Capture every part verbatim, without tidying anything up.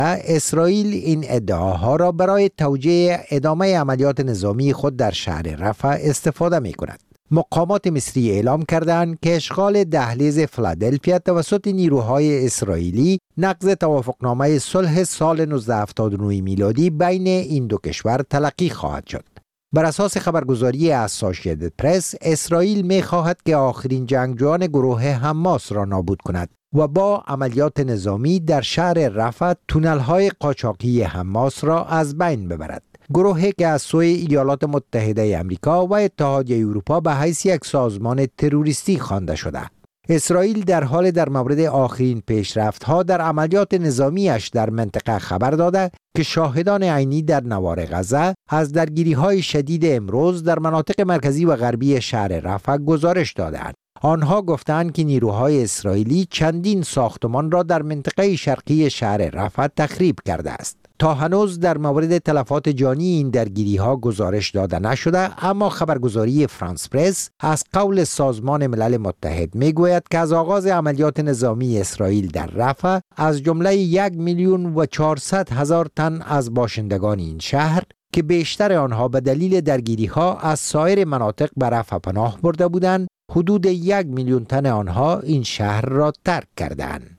اسرائیل این ادعاها را برای توجیه ادامه عملیات نظامی خود در شهر رفح استفاده می کند. مقامات مصری اعلام کردند که اشغال دهلیز فیلادلفیا توسط نیروهای اسرائیلی نقض توافقنامه صلح سال نوزده هفتاد و نه میلادی بین این دو کشور تلقی خواهد شد. بر اساس خبرگزاری اسوسییتد پرس، اسرائیل می خواهد که آخرین جنگجویان گروه حماس را نابود کند و با عملیات نظامی در شهر رفح تونل‌های قاچاقی حماس را از بین ببرد. گروهی که از سوی ایالات متحده آمریکا و اتحادیه اروپا به حیث یک سازمان تروریستی خوانده شده. اسرائیل در حال در مورد آخرین پیشرفت‌ها در عملیات نظامیش در منطقه خبر داده که شاهدان عینی در نوار غزه از درگیری‌های شدید امروز در مناطق مرکزی و غربی شهر رفح گزارش دادند. آنها گفتند که نیروهای اسرائیلی چندین ساختمان را در منطقه شرقی شهر رفح تخریب کرده است. تا هنوز در مورد تلفات جانی این درگیری‌ها گزارش داده نشده، اما خبرگزاری فرانس پرس از قول سازمان ملل متحد میگوید که از آغاز عملیات نظامی اسرائیل در رفح از جمله یک میلیون و چهارصد هزار تن از باشندگان این شهر که بیشتر آنها به دلیل درگیری‌ها از سایر مناطق به رفح پناه برده بودند، حدود یک میلیون تن آنها این شهر را ترک کردند.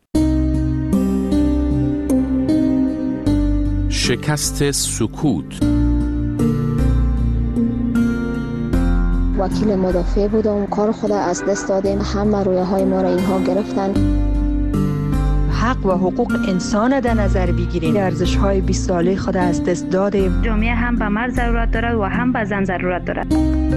شکست سکوت. وکیل مدافع بودم، کار خود از دست دادیم، همه رویه های ما را اینها گرفتن. حق و حقوق انسان در نظر بگیریم، ارزش های بیست ساله خود از دست دادیم. جامعه هم به مرد ضرورت دارد و هم به زن ضرورت دارد.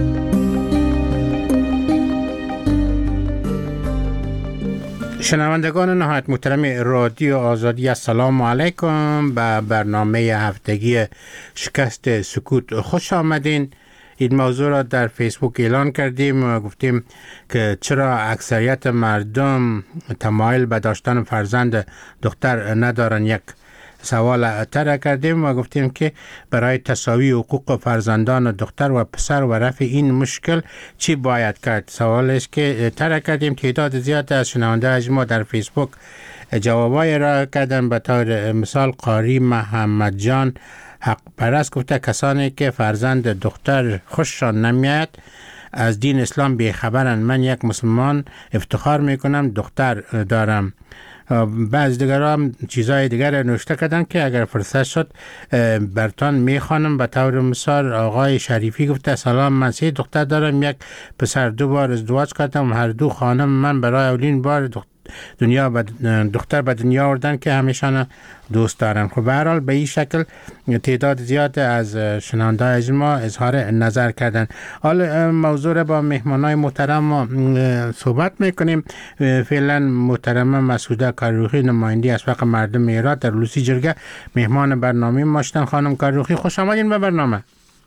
شنوندگان نهایت محترم رادیو آزادی، السلام علیکم. به برنامه هفتگی شکست سکوت خوش آمدین. این موضوع را در فیسبوک اعلان کردیم و گفتیم که چرا اکثریت مردم تمایل به داشتن فرزند دختر ندارن. یک سوال طرح کردیم و گفتیم که برای تساوی حقوق فرزندان دختر و پسر و رفع این مشکل چی باید کرد. سوال است که طرح کردیم. تعداد زیاد از شنونده ما در فیسبوک جوابای را کردن. به طور مثال قاری محمد جان حق پرست گفته کسانی که فرزند دختر خوششان نمیاد از دین اسلام بیخبرن. من یک مسلمان افتخار میکنم دختر دارم. بعض دیگر هم چیزهای دیگر نوشته کردن که اگر فرصت شد برتان میخوانم. به طور مثال آقای شریفی گفته سلام، من سه دختر دارم، یک پسر، دو بار ازدواج کردم، هر دو خانم من برای اولین بار دنیا دختر به دنیا آوردن که همیشان دوست دارم. خب به هر حال به این شکل تعداد زیاد از شنونده از ما اظهار نظر کردن. حال موضوع را با مهمانای محترم صحبت میکنیم. فعلا محترم مسعوده کاروخی، نماینده از حق مردم ایران در لوسی جرگه، مهمان برنامه ما هستند. خانم کاروخی خوش آمدین به برنامه.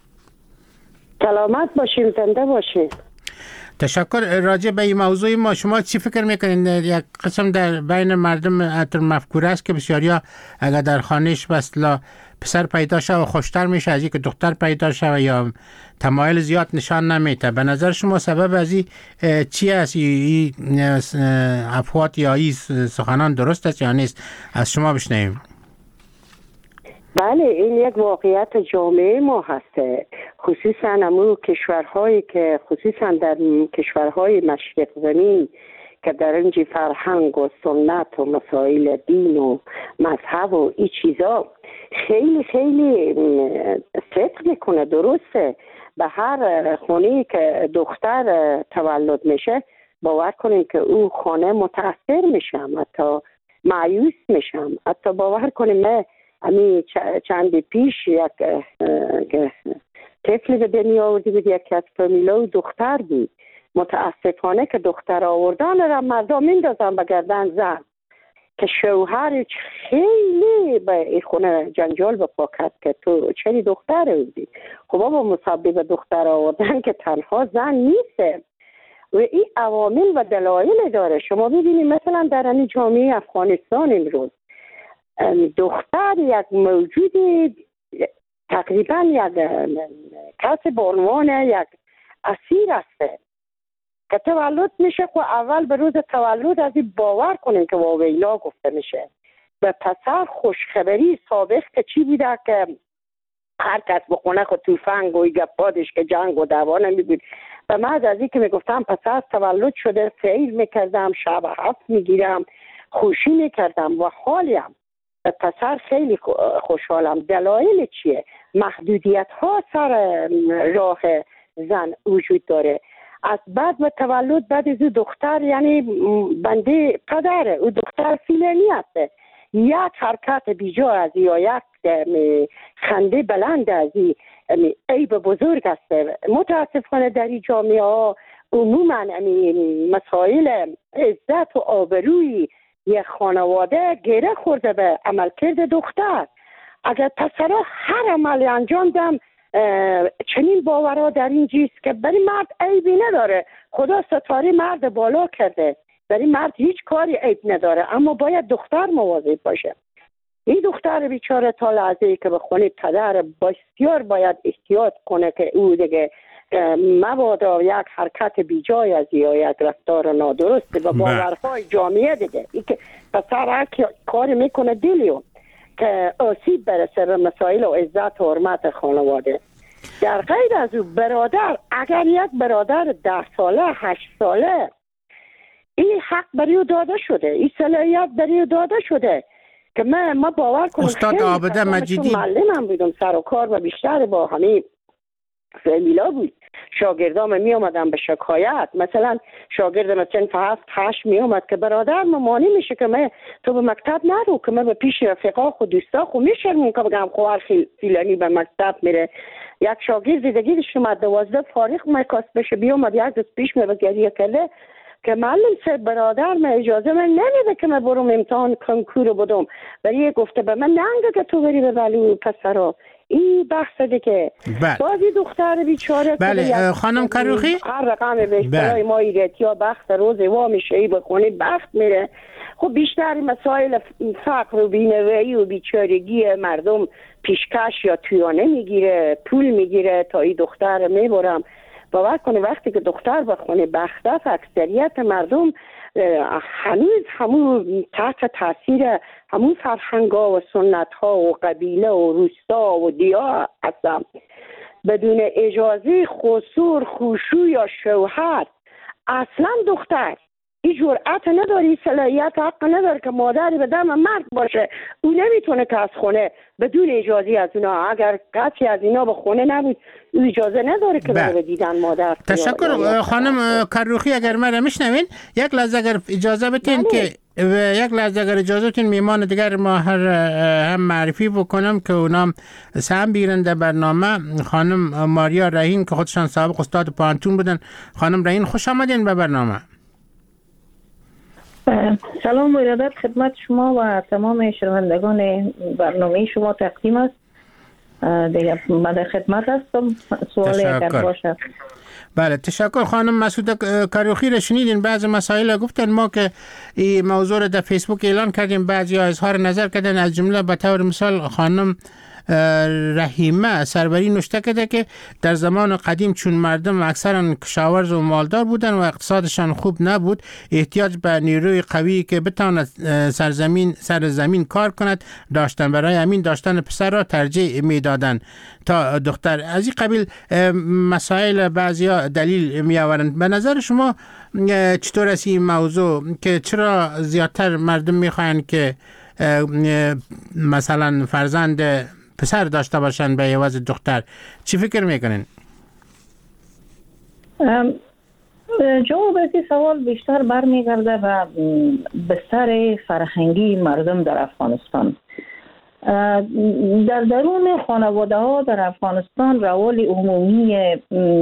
سلامت باشین، زنده باشین. تشکر. راجع به این موضوع ما شما چی فکر میکنین؟ یک قسم در بین مردم اتر مفکوره است که بسیاریا اگر در خانهش بسلا پسر پیدا شد و خوشتر میشه از این که دختر پیدا شد یا تمایل زیاد نشان نمیده. به نظر شما سبب از این چی است؟ این افوات یا این سخنان درست است یا نیست؟ از شما بشنویم. بله، این یک واقعیت جامعه ما هسته، خصوصا امو کشورهایی که خصوصا در کشورهای مشرق زمین که در اینجا فرهنگ و سنت و مسائل دین و مذهب و این چیزا خیلی خیلی صدق میکنه. درسته به هر خونه که دختر تولد میشه باور کنیم که او خانه متاثر میشم، حتی مایوس میشم. حتی باور کنیم من امی چند پیش یک طفلی به دنیا آورده بود، یکی از فامیلا دختر بود. متاسفانه که دختر آوردن را مردم میندازن به گردن زن که شوهر خیلی به این خونه جنجال بپا کرد که تو چری دختر بودی. خب بابا مسبب دختر آوردن که تنها زن نیست و این عوامل و دلایل داره. شما ببینید مثلا در این جامعه افغانستان امروز دختر یک موجود تقریبا یک کس به عنوان یک اسیر است که تولد میشه. خب اول به روز تولد از این باور کنیم که واویلا گفته میشه به پسر خوشخبری سابق که چی بوده که هر کس بخونه خود توفنگ و گپادش که جنگ و دعوا نمیبود. و من از این که میگفتم پسر تولد شده سیر میکردم، شب هفت میگیرم، خوشی میکردم و حالیم به پسر خیلی خوشحالم. دلایل چیه؟ محدودیت ها سر راه زن وجود داره. از بعد به تولد بعد از دختر یعنی بنده پدره او دختر فیلنی هسته، یک حرکت بیجا از یا یک خنده بلند از این عیب بزرگ است. متاسفانه در این جامعه ها عموما مسائل عزت و آبروی یک خانواده گره خورده به عملکرد دختر. اگر پسرها هر عملی انجام دم چنین باورها در این جیست که برای مرد عیبی نداره، خدا ستاره مرد بالا کرده، برای مرد هیچ کاری عیب نداره، اما باید دختر مواظب باشه. این دختر بیچاره تا لحظه‌ای که به خونه پدر بسیار باید احتیاط کنه که او دیگه مبادا یک حرکت بیجای از یا یک رفتار نادرست و باورهای جامعه دیگه ای که پسر هر کاری میکنه دلیو که آسیب برسه به مسائل و عزت و حرمت خانواده. در غیر از او برادر، اگر یک برادر ده ساله هشت ساله این حق برای او داده شده، این صلاحیت برای او داده شده که من ما باور کنم استاد عابده مجیدی معلمم بودم، سر و کار و بیشتر با همین فامیلا بود. شاگردام می آمدن به شکایت، مثلا شاگرد مثلا هفت هشت می آمد که برادر ممانی میشه که من تو به مکتب نرو، که من به پیش رفقا خود دوستا خود میشرمون که بگم خواهر فیلانی به مکتب میره. یک شاگرد دیگه شما دوازده فارغ میکاست بشه بی آمد یک دست پیش می گریه کرده که معلم سه برادر من اجازه من نمیده که من برم امتحان کنکور بدم، ولی گفته به من ننگه که تو بری به بلو پسرا. این بحث دیگه بازی دختر بیچاره. بله خانم کروخی هر رقم بهترهای ما ایرت یا بخت روز وا میشه ای به خونه بخت میره. خب بیشتر مسائل فقر و بینوایی و بیچارگی مردم پیشکش یا تویانه میگیره، پول میگیره تا این دختر میبرم. باور کنه وقتی که دختر به خونه بخت است اکثریت مردم هنوز همون تحت تاثیر همون فرهنگا و سنت ها و قبیله و روستا و دیا هستن. بدون اجازه خسور خوشو یا شوهر اصلا دختر این جرأت نداری، صلاحیت حق نداره که مادری به دم مرد باشه. او نمیتونه که از خونه بدون اجازه از اونا، اگر قطعی از اینا به خونه نبود او اجازه نداره که بره دیدن مادر. تشکر خانم کروخی. اگر من میشنوین یک لحظه اگر اجازه بتین که یک لحظه اگر اجازه بتین میمان دیگر ما هر هم معرفی بکنم که اونام سهم بگیرن در برنامه. خانم ماریا رحیم که خودشان سابق استاد پانتون بودن. خانم رحیم خوش آمدین به برنامه. سلام و ارادت خدمت شما و تمام شنوندگان برنامه شما تقدیم است. دیگه من در خدمت هستم، سوالی اگر باشه. بله تشکر. خانم مسعوده کروخی را شنیدین، بعض مسائل گفتن، ما که این موضوع را در فیسبوک اعلان کردیم، بعضی ها اظهار نظر کردن. از جمله به طور مثال خانم رحیمه سروری نوشته کرده که در زمان قدیم چون مردم اکثرا کشاورز و مالدار بودن و اقتصادشان خوب نبود، احتیاج به نیروی قوی که بتواند سرزمین سر زمین کار کند داشتن. برای همین داشتن پسر را ترجیح میدادند تا دختر. از این قبیل مسائل بعضیا دلیل می آورند. به نظر شما چطور است این موضوع که چرا زیادتر مردم میخواهند که مثلا فرزند پسر داشته باشن به عوض دختر؟ چی فکر میکنین؟ جواب این سوال بیشتر برمیگرده به بستر فرهنگی مردم در افغانستان. در درون خانواده ها در افغانستان روال عمومی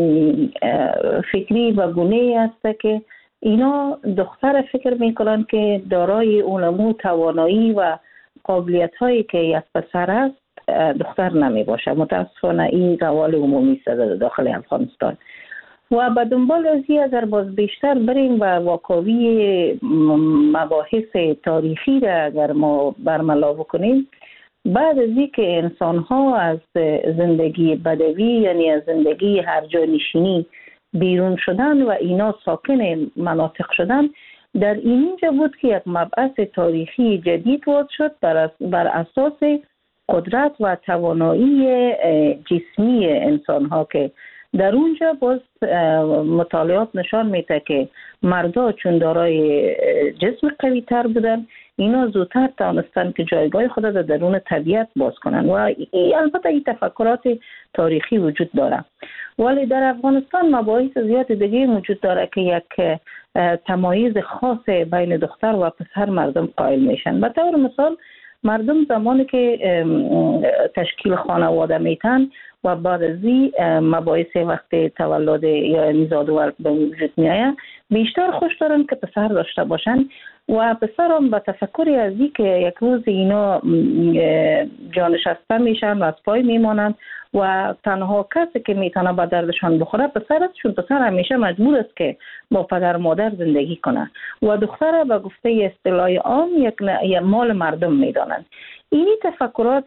فکری و گونه است که اینا دختر فکر میکنن که دارای علم و توانایی و قابلیت هایی که یک پسر است دختر نمی باشه. متاسفانه این روال عمومی است در داخل افغانستان. و به دنبال از این اگر باز بیشتر بریم و واقعی مباحث تاریخی را اگر ما برملا بکنیم، بعد از این که انسان ها از زندگی بدوی یعنی از زندگی هر جا نشینی بیرون شدن و اینا ساکن مناطق شدن، در اینجا بود که یک مبحث تاریخی جدید وارد شد بر, بر اساس قدرت و توانایی جسمی انسان ها که در اونجا باز مطالعات نشان میده که مردا چون دارای جسم قوی تر بودن اینا زودتر توانستن که جایگاه خود در درون طبیعت باز کنن و البته این تفکرات تاریخی وجود داره. ولی در افغانستان مباحث زیاد دیگه وجود داره که یک تمایز خاص بین دختر و پسر مردم قائل میشن. به طور مثال مردم زمانی که تشکیل خانواده میتن و بعد از این مباحث وقت تولد یا نزاد ولد به وجود میآید بیشتر خوش دارن که پسر داشته باشن و پسر هم به تفکری از این که یک روز اینا جانشسته میشن و از پای میمانند و تنها کسی که میتونه به دردشان بخوره پسر است، چون پسر همیشه مجبور است که با پدر مادر زندگی کنه و دختر به گفته اصطلاح عام یک مال مردم میدانند. اینی تفکرات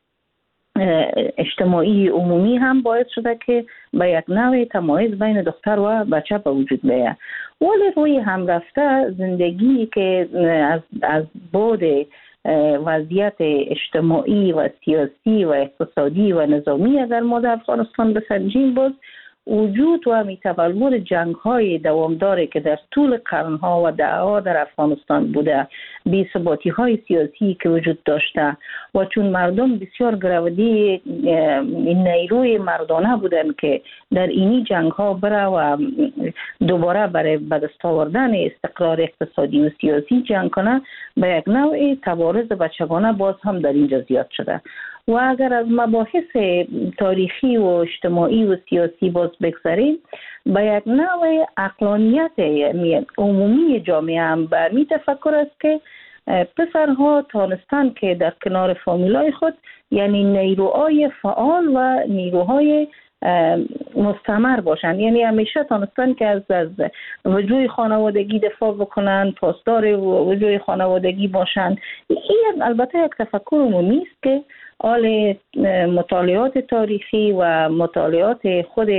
اجتماعی عمومی هم باعث شده که به یک نوع تمایز بین دختر و بچه به وجود بیاید. ولی روی هم رفته زندگی که از از بعد وضعیت اجتماعی و سیاسی و اقتصادی و نظامی اگر ما در افغانستان بسنجیم باز وجود و میتولد جنگ های دوامداره که در طول قرنها و دهها در افغانستان بوده، بی‌ثباتی های سیاسی که وجود داشته و چون مردم بسیار گرودی نیروی مردانه بودن که در اینی جنگ ها بره و دوباره برای به دست آوردن استقرار اقتصادی و سیاسی جنگ کنه به یک نوع تبارز بچگانه باز هم در اینجا زیاد شده. و اگر از مباحث تاریخی و اجتماعی و سیاسی باز بگذاریم به یک نوع عقلانیت عمومی جامعه هم برمی تفکر است که پسرها تانستن که در کنار فامیلای خود یعنی نیروهای فعال و نیروهای مستمر باشن، یعنی همیشه تانستن که از از وجوه خانوادگی دفاع بکنن، پاسدار وجوه خانوادگی باشن. این البته یک تفکر عمومی است که آل مطالعات تاریخی و مطالعات خود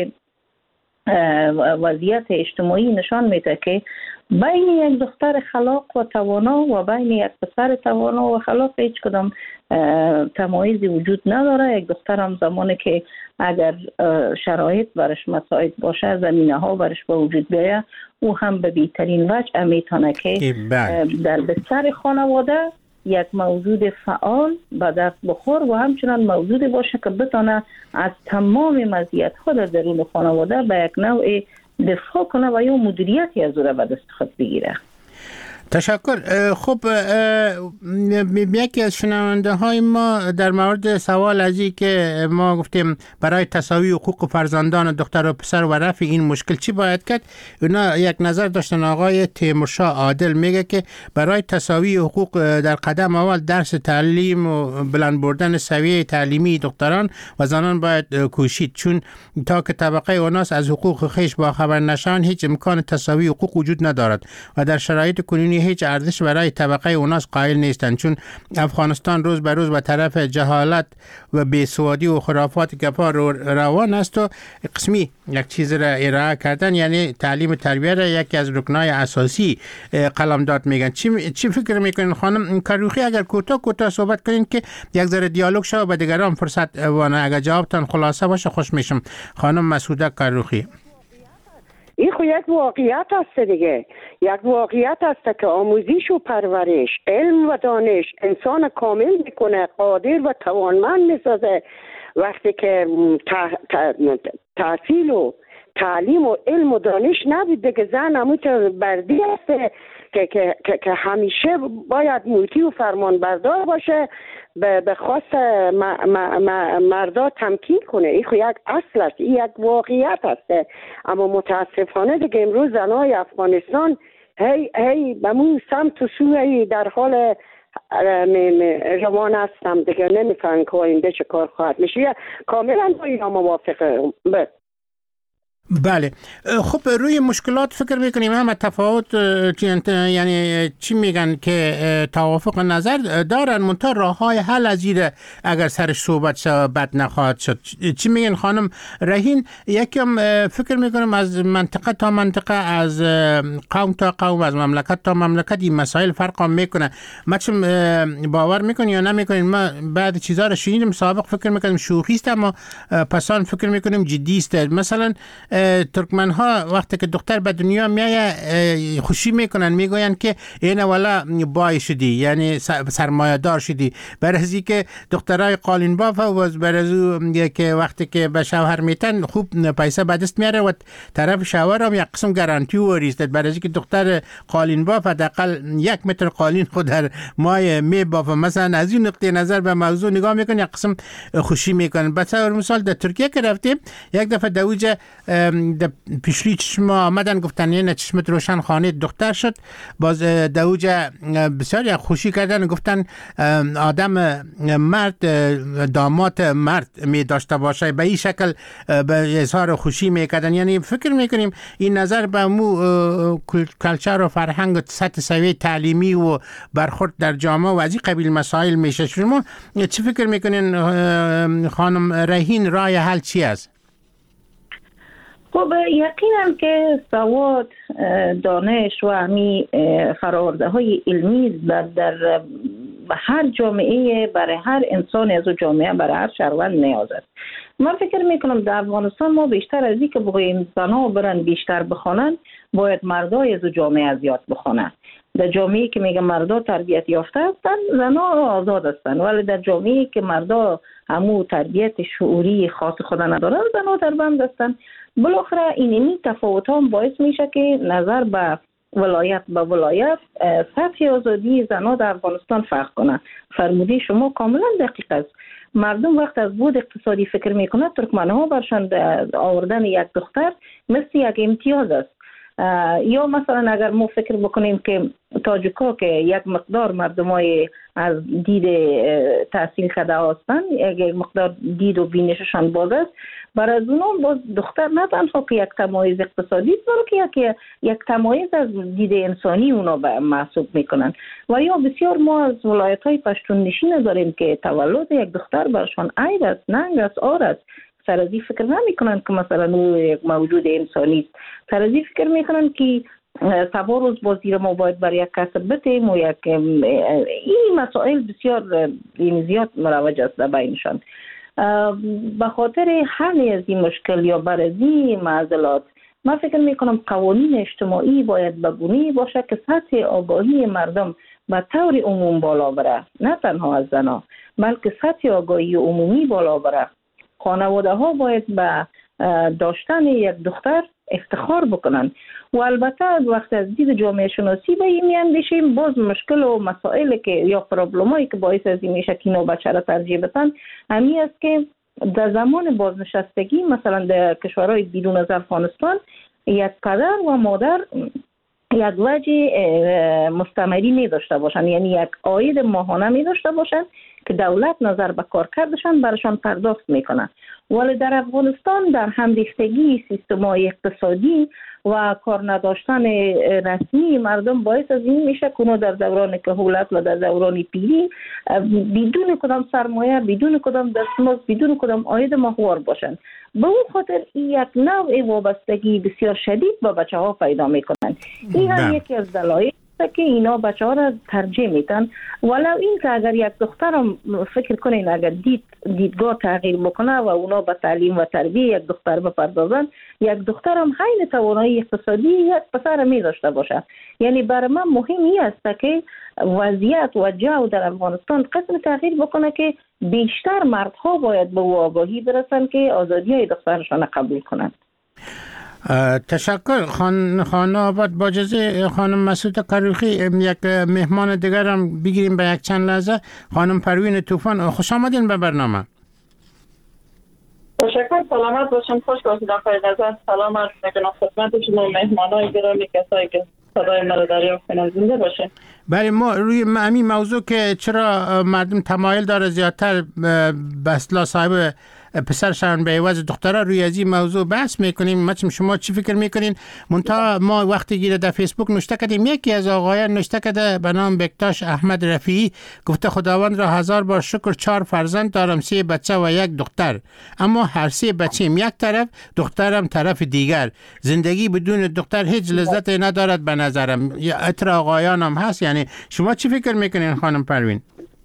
وضعیت اجتماعی نشان میده که بین یک دختر خلاق و توانا و بین یک پسر توانا و خلاق هیچ کدام تمایزی وجود نداره. یک دختر هم زمانی که اگر شرایط برش مساعد باشه، زمینه ها برش به وجود بیاید، او هم به بهترین وجه میتونه که در بستر خانواده یک موجود فعال به دست بخور و همچنان موجود باشه که بتونه از تمام مزیت خود در درون خانواده به یک نوع دفاع کنه و یا مدیریتی از او را به دست خود بگیره. تشکر. خب یکی از شنونده های ما در مورد سوال از این که ما گفتیم برای تساوی حقوق فرزندان دختر و پسر و رفع این مشکل چی باید کرد، اونا یک نظر داشتن. آقای تیمورشاه عادل میگه که برای تساوی حقوق در قدم اول درس تعلیم و بلند بردن سویه تعلیمی دختران و زنان باید کوشید، چون تا که طبقه اوناس از حقوق خیش با خبر نشان هیچ امکان تساوی حقوق وجود ندارد و در شرایط کنونی هیچ ارزش برای طبقه اوناس قائل نیستند، چون افغانستان روز به روز به طرف جهالت و بیسوادی و خرافات گپا روان است و قسمی یک چیز را ارائه کردن، یعنی تعلیم و تربیت را یکی از رکنای اساسی قلمداد میگن. چی چی فکر میکنین خانم کروخی؟ اگر کوتاه کوتاه صحبت کنین که یک ذره دیالوگ شه و به دیگران فرصت وانه، اگر جوابتان خلاصه باشه خوش میشم. خانم مسعوده کروخی. این خو یک واقعیت است دیگه، یک واقعیت است که آموزش و پرورش، علم و دانش انسان کامل میکنه، قادر و توانمند میسازه. وقتی که تحصیل و تعلیم و علم و دانش نبود دیگه، زن همون بردی است که, که, که, که همیشه باید موتی و فرمان بردار باشه، به خواست مردا تمکین کنه. این خو یک اصل است، این یک واقعیت است. اما متاسفانه دیگه امروز زنای افغانستان هی هی به مون سمت و سوی در حال روان هستم دیگه، نمیفهمم که آینده چه کار خواهد میشه. کاملا با اینا موافقم. بله. خب روی مشکلات فکر میکنیم هم تفاوت یعنی چی میگن که توافق نظر دارن، منتها راه های حل از ایره اگر سرش صحبت شد بد نخواهد شد. چی میگن خانم رهین؟ یکم فکر میکنم از منطقه تا منطقه، از قوم تا قوم، از مملکت تا مملکت این مسائل فرق هم میکنه. ما چه باور میکنین یا نمیکنین؟ ما بعد چیزا رو شنیدیم سابق فکر میکنیم شوخی است، اما پسان فکر میکنیم جدی است. مثلا ترکمن ها وقتی که دختر به دنیا میایه خوشی میکنن، میگوین که این والا بای شدی، یعنی سرمایه دار شدی. برای که دخترای قالین باف و برای که وقتی که به شوهر میتن خوب پیسه به دست میاره و طرف شوهر هم یک قسم گارانتی وریست. برای که دختر قالین باف حداقل یک متر قالین خود در مای می باف. مثلا از این نقطه نظر به موضوع نگاه میکنن، یک قسم خوشی میکنن. مثلا مثال در ترکیه که رفتیم یک دفعه دوجه پیشلی چشم آمدن گفتن این چشمت روشن خانه دختر شد. باز دوجه بسیار خوشی کردن، گفتن آدم مرد داماد مرد می داشته باشه. به این شکل به اظهار خوشی میکردن. یعنی فکر میکنیم این نظر به مو کلچر و فرهنگ و سطح سوی تعلیمی و برخورد در جامعه و از این قبیل مسائل میشه. شما چی فکر میکنین خانم رهین؟ راه حل چی است؟ خب یقینا که سواد، دانش و همی فراورده های علمی در, در هر جامعه، برای هر انسان از جامعه، برای هر شهروند نیاز است. من فکر میکنم در افغانستان ما بیشتر از این که بگوییم زنها برن بیشتر بخوانن، باید مردای از جامعه زیاد بخوانن. در جامعه‌ای که میگه مردا تربیت یافته هستن، زنها آزاد هستن، ولی در جامعه‌ای که مردا همو تربیت شعوری خاص خود ندارن، زنها در بند هستن. بالاخره اینمی تفاوت هم باعث میشه که نظر به ولایت به ولایت سطح آزادی زنها در افغانستان فرق کنه. فرمودی شما کاملا دقیق است. مردم وقت از بود اقتصادی فکر میکنه، ترکمنها برشان آوردن یک دختر مثل یک امتیاز است. یا مثلا اگر ما فکر بکنیم که تاجیکا که یک مقدار مردمای از دید تحصیل کرده هستند، یک مقدار دید و بینششان باز است، برای از اونها باز دختر نه تنها که یک تمایز اقتصادی است، بلکه یک یک تمایز از دید انسانی اونا محسوب میکنن. و یا بسیار ما از ولایت های پشتون نشین داریم که تولد یک دختر برشان عیب است، ننگ است، عار است. سر از این فکر نمی کنن که مثلا او یک موجود انسانی است. سر از این فکر میکنن که سبا روز با زیر ما باید برای یک کسب بتیم و یک این مسائل بسیار زیاد مروج است بینشان. به خاطر حل از این مشکل یا بر از این معضلات من فکر میکنم قوانین اجتماعی باید بگونی باشه که سطح آگاهی مردم به طور عموم بالا بره، نه تنها از زنها بلکه سطح آگاهی عمومی بالا بره. خانواده ها باید به داشتن یک دختر افتخار بکنن و البته وقت از دید جامعه شناسی به این میاندیشیم باز مشکل و مسائل که یا پرابلمایی که باعث از این میشه که اینو بچه را ترجیح بدن همین است که در زمان بازنشستگی مثلا در کشورهای بیرون از افغانستان یک پدر و مادر یک وجه مستمری می داشته باشن، یعنی یک عاید ماهانه می داشته باشن که دولت نظر به کار کردشان برشان پرداخت میکنه. ولی در افغانستان در همریختگی سیستم‌های اقتصادی و کار نداشتن رسمی مردم باعث از این میشه که در دوران کهولت و در دوران پیری بدون کدام سرمایه، بدون کدام دستمزد، بدون کدام عاید ماهوار باشند. به اون خاطر این یک نوع وابستگی بسیار شدید با بچه ها پیدا میکنن. این هم یکی از دلایل که اینا بچه ها را ترجیح میتن. ولو این که اگر یک دختر هم فکر کنین اگر دید دیدگاه تغییر بکنه و اونا به تعلیم و تربیه یک دختر بپردازن، یک دختر هم حین توانایی اقتصادی یک پسر می داشته باشه. یعنی برای من مهم این است که وضعیت و جو در افغانستان قسم تغییر بکنه که بیشتر مردها باید به آگاهی برسن که آزادی های دخترشان قبول کنند. تشکر. خان خانه آباد. با اجازه خانم مسعود قروخی یک مهمان دیگر هم بگیریم به یک چند لحظه. خانم پروین طوفان، خوش آمدین به برنامه. تشکر. سلامت باشم. خوش باشید آقای نظر. سلام عرض میکنم خدمت شما مهمانای گرامی، کسایی که صدای مرا دریافت کنن. زنده باشه. بله، ما روی همین موضوع که چرا مردم تمایل داره زیادتر به اصطلاح صاحب پسرشان به عوض دخترها روی از این موضوع بحث میکنیم. مثلا شما چی فکر میکنین؟ منتها ما وقتی گیره در فیسبوک نوشته کردیم، یکی از آقایان نوشته کرده به نام بکتاش احمد رفیعی، گفته خداوند را هزار بار شکر، چهار فرزند دارم، سه بچه و یک دختر، اما هر سه بچه‌م یک طرف، دخترم طرف دیگر. زندگی بدون دختر هیچ لذت ندارد به نظرم. یا اتر آقایانم هست. یعنی شما چی فکر میکنین خانم پروین؟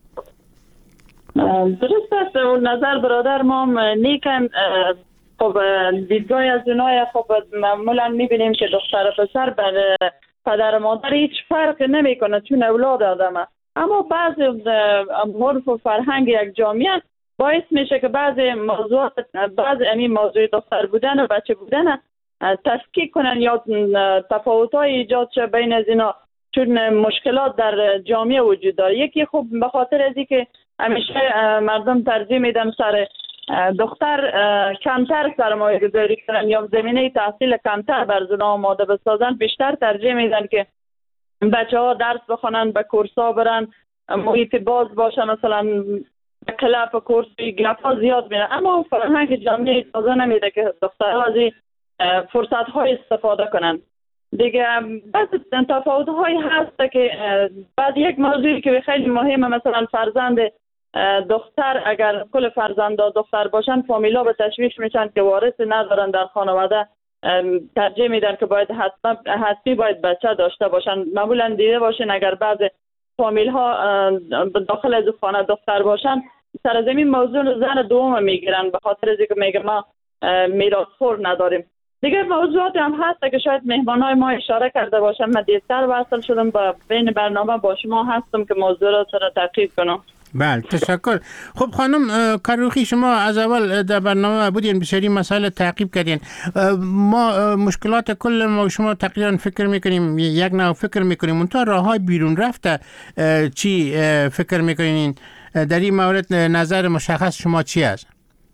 درست است اون نظر برادر ما نیکن. خب دیدگاه از اونای خب معمولا میبینیم که دختر و پسر بر پدر و مادر هیچ فرق نمیکنه چون اولاد آدمه، اما بعضی عرف و فرهنگ یک جامعه باعث میشه که بعضی موضوعات بعضی یعنی موضوع دختر بودن و بچه بودن تفکیک کنن یا تفاوت‌های ایجاد شه بین از اینا، چون مشکلات در جامعه وجود داره. یکی خب به خاطر از اینکه همیشه مردم ترجیح میدن سر دختر کمتر سرمایه گذاری کنن یا زمینه تحصیل کمتر بر زنها آماده بسازن، بیشتر ترجیح میدن که بچه ها درس بخونن، به کورسا برن، محیط باز باشه، مثلا کلاب کورس گپا زیاد میرن، اما فرهنگ جامعه اجازه نمیده که دخترها از این فرصت های استفاده کنن. دیگه بعض تفاوت هایی هست که بعد یک موضوعی که خیلی مهمه، مثلا فرزند دختر اگر کل فرزندان دختر باشن فامیلا به تشویش میشن که وارث ندارن در خانواده، ترجیح میدن که باید حتما حتمی باید بچه داشته باشن. معمولا دیده باشین اگر بعض فامیل ها داخل از خانه دختر باشن سرزمین موضوع زن دوم میگیرن به خاطر از اینکه میگه ما میراثخوار نداریم. دیگه موضوعات هم هست که شاید مهمانای ما اشاره کرده باشن. من دیرتر وصل شدم با بین برنامه با شما هستم که موضوع را سر تحقیق کنم. بله تشکر. خب خانم کروخی، شما از اول در برنامه بودین، بسیاری مسائل تعقیب کردین. ما مشکلات کل ما شما تقریبا فکر میکنیم یک نوع فکر میکنیم، اون تا راه های بیرون رفته چی فکر میکنین؟ در این مورد نظر مشخص شما چی است؟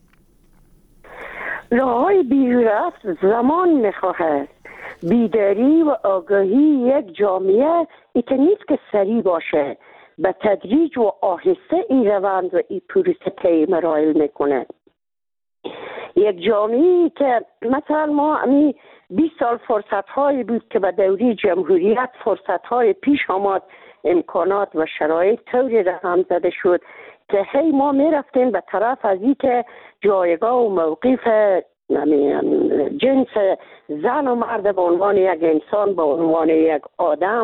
راه های بیرون رفت زمان میخواهد. بیداری و آگاهی یک جامعه ایت نیست که سریع باشه، به تدریج و آهسته این روند و این پروسه طی مراحل میکنه. یک جامعه که مثلا ما امی بیست سال فرصت هایی بود که به دوری جمهوریت فرصت های پیش آمد، امکانات و شرایط طوری رقم زده شد که هی ما میرفتیم به طرف از این که جایگاه و موقف جنس زن و مرد به عنوان یک انسان، به عنوان یک آدم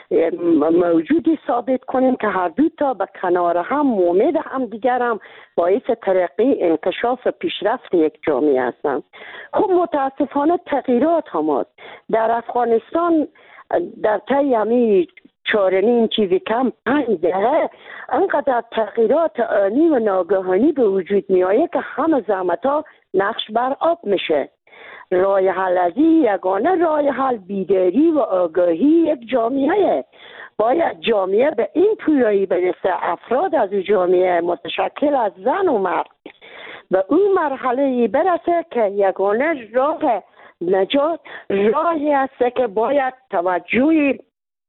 موجودی ثابت کنیم که هر دو تا به کنار هم امید هم دیگر هم باعث ترقی، انکشاف و پیشرفت یک جامعه هستند. خب متاسفانه تغییرات هم هست. در افغانستان در طی همی چهارنیم چیزی کم پنج دهه انقدر تغییرات آنی و ناگهانی به وجود می آید که همه زحمت ها نقش بر آب میشه. راه حل از این یگانه راه حل بیداری و آگاهی یک جامعه. باید جامعه به این پویایی برسه، افراد از جامعه متشکل از زن و مرد به اون مرحله برسه که یگانه راه نجات راهی است که باید توجهی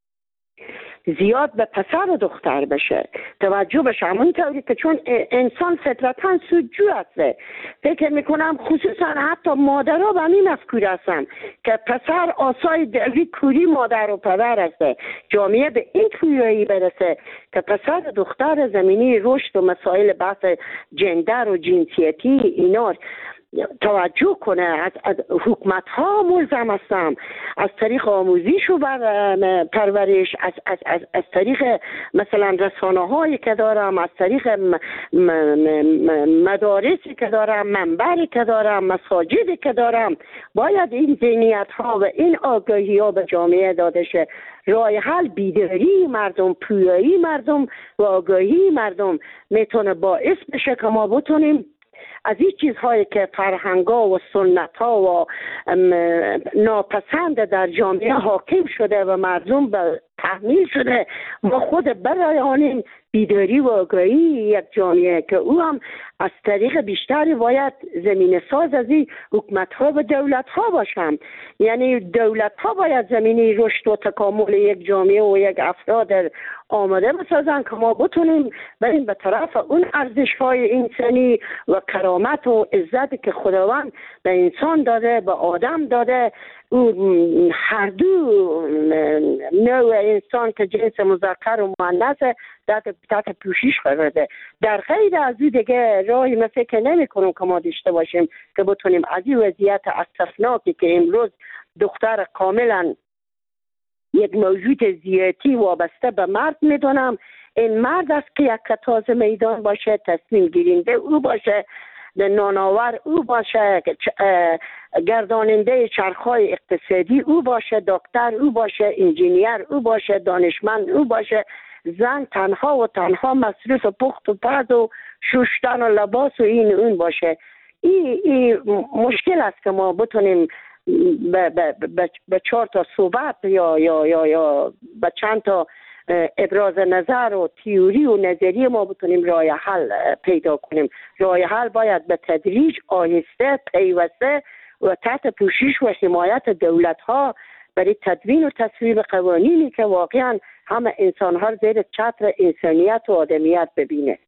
زیاد به پسر و دختر بشه، توجه بشه. همون طوری که چون انسان فطرتاً سودجو هسته، فکر میکنم خصوصا حتی مادرها به همین مفکور هستن که پسر آسای دلوی کوری مادر و پدر هسته. جامعه به این پویایی برسه که پسر و دختر زمینی رشد و مسائل بحث جندر و جنسیتی اینا توجه کنه. از, از حکومت ها ملزم هستم از طریق آموزش و بر پرورش، از, از, از, از طریق مثلا رسانه هایی که دارم، از طریق م م م مدارسی که دارم، منبری که دارم، مساجدی که دارم، باید این ذهنیت ها و این آگاهی ها به جامعه داده شه. راه حل بیداری مردم، پویایی مردم و آگاهی مردم میتونه باعث بشه که ما بتونیم از این چیزهایی که فرهنگا و سنت‌ها و ناپسند در جامعه حاکم شده و مردم به تحمیل شده. ما خود برای آن بیداری و آگاهی یک جامعه که او هم از طریق بیشتری باید زمین ساز از این حکومت ها و دولت ها باشند. یعنی دولت ها باید زمینی رشد و تکامل یک جامعه و یک افراد آماده بسازن که ما بتونیم بریم به طرف اون ارزش های انسانی و کرامت و عزتی که خداوند به انسان داده، به آدم داده. او هر دو نوع انسان که جنس مذکر و مؤنث تحت پوشش قرار ده. در غیر از این دیگه راهی ما فکر نمی کنم که ما داشته باشیم که بتونیم از این وضعیت اسفناکی که امروز دختر کاملا یک موجود ذاتی وابسته به مرد میدونم، این مرد است که یک کتاز میدان باشه، تصمیم گیرنده او باشه، نانآور او باشه، گرداننده چرخهای اقتصادی او باشه، دکتر او باشه، انجینیر او باشه، دانشمند او باشه. زن تنها و تنها مصروف پخت و پز و شستن و لباس و این اون باشه. این ای مشکل است که ما بتونیم به چهار تا صحبت یا یا یا یا به چند تا ابراز نظر و تئوری و نظریه ما بتونیم راه حل پیدا کنیم. راه حل باید به تدریج، آهسته، پیوسته و تحت پوشش و حمایت دولت ها برای تدوین و تصویب قوانینی که واقعا همه انسان ها زیر چتر انسانیت و آدمیت ببینه.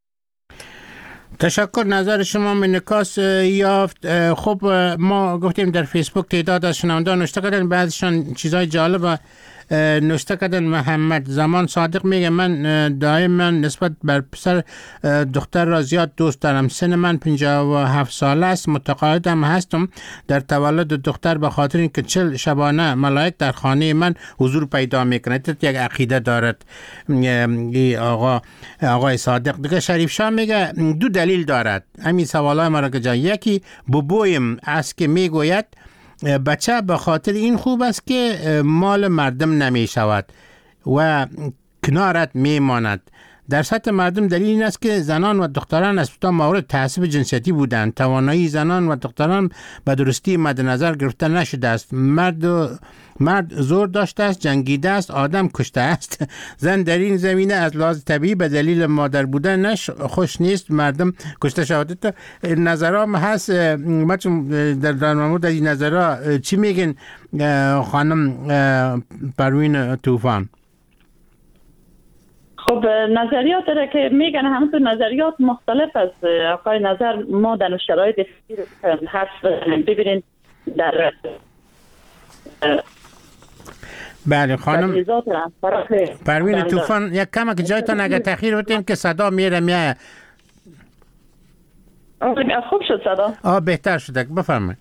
تشکر. نظر شما منعکاس یافت. خب ما گفتیم در فیسبوک تعداد از شنوندگان نوشته کردن، بعضیشان چیزای جالب نوشته کردن. محمد زمان صادق میگه من دائما نسبت بر پسر دختر را زیاد دوست دارم. سن من پنجاه و هفت ساله است. متقاعدم هستم در تولد دختر به خاطر اینکه چل شبانه ملائک در خانه من حضور پیدا میکنه. یک عقیده دارد آقا آقای صادق. دیگه شریف شاه میگه دو دلیل دارد همین سوالای ما را که جا. یکی بابویم است که میگوید بچه به خاطر این خوب است که مال مردم نمی شود و کنارت می ماند. در سطح مردم دلیل این است که زنان و دختران از ابتدا مورد تعصب جنسیتی بودند. توانایی زنان و دختران به درستی مد نظر گرفته نشده است. مرد مرد زور داشته است، جنگیده است، آدم کشته است. زن در این زمینه از لحاظ طبیعی به دلیل مادر بودنش خوش نیست مردم کشته شود. نظرام هست. ما چون در در مورد این نظرها چی میگن خانم پروین طوفان؟ خب نظریات داره که میگن همه نظریات مختلف است. آقای نظر ما در شرایط هست ببینید در بله خانم پروین طوفان یک کم که جایتان اگر تأخیر بودین که صدا میره میاد. خوب شد صدا. آه بهتر شده. بفرمایید.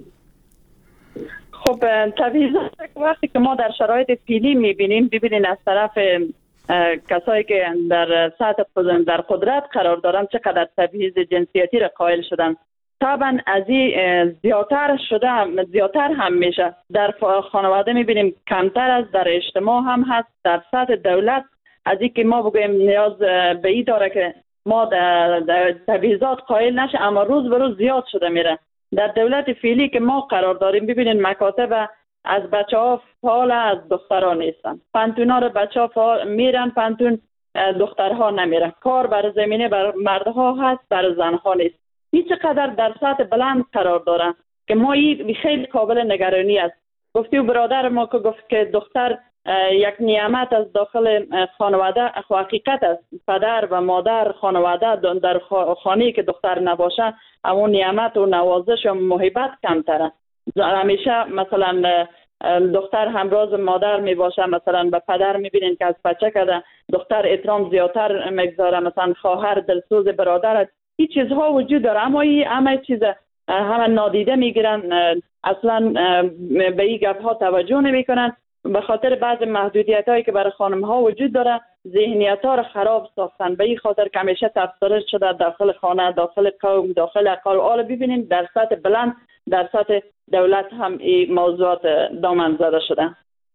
خب تبعیضات وقتی که ما در شرایط فعلی میبینیم ببینین از طرف کسایی که در سطح در قدرت قرار دارن چقدر تبعیض جنسیتی را قائل شدن. طبعا از این زیادتر شده زیادتر هم میشه. در خانواده میبینیم کمتر است، در اجتماع هم هست، در سطح دولت از این که ما بگویم نیاز به این داره که ما در تبعیضات قائل نشه، اما روز به روز زیاد شده میره. در دولت فعلی که ما قرار داریم ببینید مکاتب از بچه ها فعال، از دخترها نیستن. پانتونا رو بچه ها فعال میرن، پانتون دخترها نمیرن. کار بر زمینه بر مردها هست، بر زنها نیست. این چقدر در سطح بلند قرار دارن که ما این خیلی قابل نگرانی است. گفتی و برادر ما که گفت که دختر یک نعمت از داخل خانواده، حقیقت است. پدر و مادر خانواده در خانه‌ای که دختر نباشه همون نعمت و نوازش و محبت کمتره. همیشه مثلا دختر همراز مادر می باشه، مثلا به پدر میبینین که از بچه کده دختر احترام زیادتر میگذاره، مثلا خواهر دلسوز برادر، این چیزها وجود داره. اما این همه چیز همه نادیده میگیرن، اصلا به این گپ ها توجه نمیکنن. به خاطر بعض محدودیت هایی که برای خانم ها وجود داره ذهنیت ها رو خراب ساختن. به این خاطر که همیشه تفسیر شده داخل خانه، داخل قوم، داخل اقال. حالا ببینیم در سطح بلند، در سطح دولت هم این موضوعات دامن زده شده.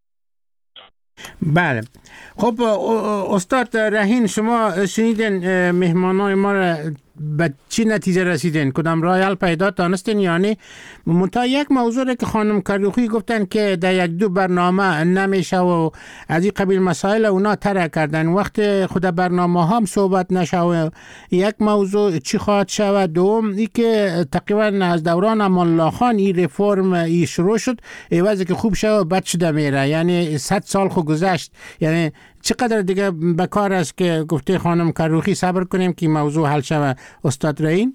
بله. خب استاد رهین، شما شنیدین مهمانای ما را به چی نتیجه رسیدین؟ کدام راه حل پیدا دانستین؟ یعنی منتها یک موضوع که خانم کروخی گفتن که در یک دو برنامه نمیشه و از این قبیل مسائل اونا طرح کردن، وقت خود برنامه هم صحبت نشه. یک موضوع چی خواهد شود؟ دوم ای که تقریبا از دوران امان الله خان این رفرم ای شروع شد، ایوازی که خوب شد بد شده میره، یعنی صد سال خود گذشت. یعنی چقدر دیگه بکار است که گفته خانم کروخی صبر کنیم که موضوع حل شود؟ استاد رئین؟